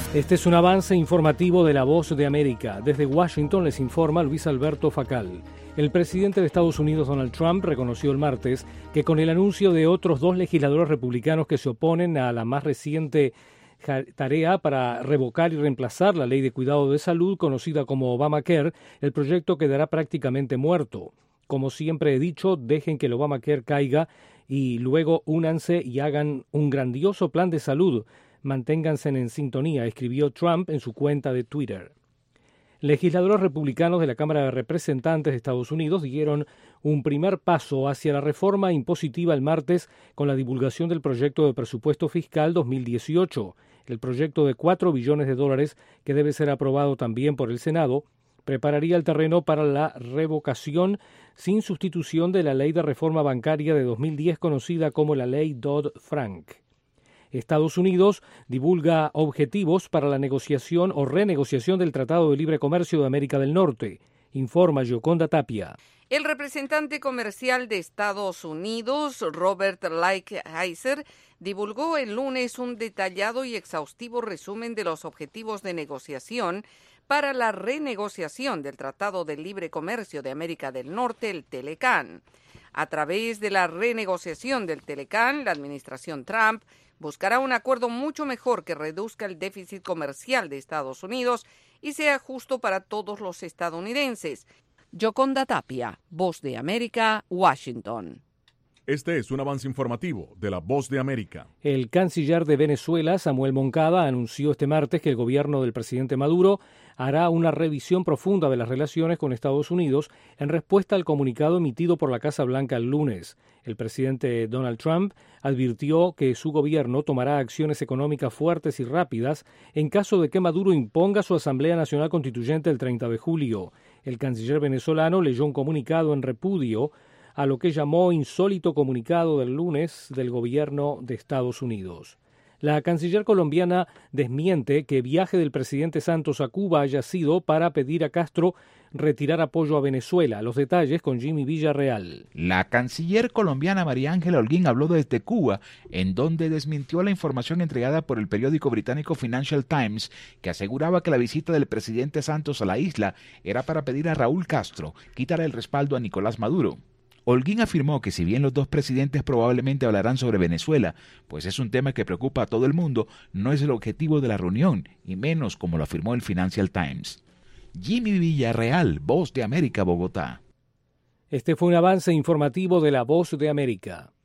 Este es un avance informativo de La Voz de América. Desde Washington les informa Luis Alberto Facal. El presidente de Estados Unidos, Donald Trump, reconoció el martes que con el anuncio de otros 2 legisladores republicanos que se oponen a la más reciente tarea para revocar y reemplazar la ley de cuidado de salud conocida como Obamacare, el proyecto quedará prácticamente muerto. Como siempre he dicho, dejen que el Obamacare caiga y luego únanse y hagan un grandioso plan de salud. Manténganse en sintonía, escribió Trump en su cuenta de Twitter. Legisladores republicanos de la Cámara de Representantes de Estados Unidos dieron un primer paso hacia la reforma impositiva el martes con la divulgación del proyecto de presupuesto fiscal 2018. El proyecto de $4 billones que debe ser aprobado también por el Senado prepararía el terreno para la revocación sin sustitución de la ley de reforma bancaria de 2010 conocida como la ley Dodd-Frank. Estados Unidos divulga objetivos para la negociación o renegociación del Tratado de Libre Comercio de América del Norte, informa Yoconda Tapia. El representante comercial de Estados Unidos, Robert Lighthizer, divulgó el lunes un detallado y exhaustivo resumen de los objetivos de negociación para la renegociación del Tratado de Libre Comercio de América del Norte, el TELECAN. A través de la renegociación del TELECAN, la administración Trump buscará un acuerdo mucho mejor que reduzca el déficit comercial de Estados Unidos y sea justo para todos los estadounidenses. Yoconda Tapia, Voz de América, Washington. Este es un avance informativo de La Voz de América. El canciller de Venezuela, Samuel Moncada, anunció este martes que el gobierno del presidente Maduro hará una revisión profunda de las relaciones con Estados Unidos en respuesta al comunicado emitido por la Casa Blanca el lunes. El presidente Donald Trump advirtió que su gobierno tomará acciones económicas fuertes y rápidas en caso de que Maduro imponga su Asamblea Nacional Constituyente el 30 de julio. El canciller venezolano leyó un comunicado en repudio a lo que llamó insólito comunicado del lunes del gobierno de Estados Unidos. La canciller colombiana desmiente que viaje del presidente Santos a Cuba haya sido para pedir a Castro retirar apoyo a Venezuela. Los detalles con Jimmy Villarreal. La canciller colombiana María Ángela Holguín habló desde Cuba, en donde desmintió la información entregada por el periódico británico Financial Times, que aseguraba que la visita del presidente Santos a la isla era para pedir a Raúl Castro quitar el respaldo a Nicolás Maduro. Holguín afirmó que si bien los 2 presidentes probablemente hablarán sobre Venezuela, pues es un tema que preocupa a todo el mundo, no es el objetivo de la reunión, y menos como lo afirmó el Financial Times. Jimmy Villarreal, Voz de América, Bogotá. Este fue un avance informativo de La Voz de América.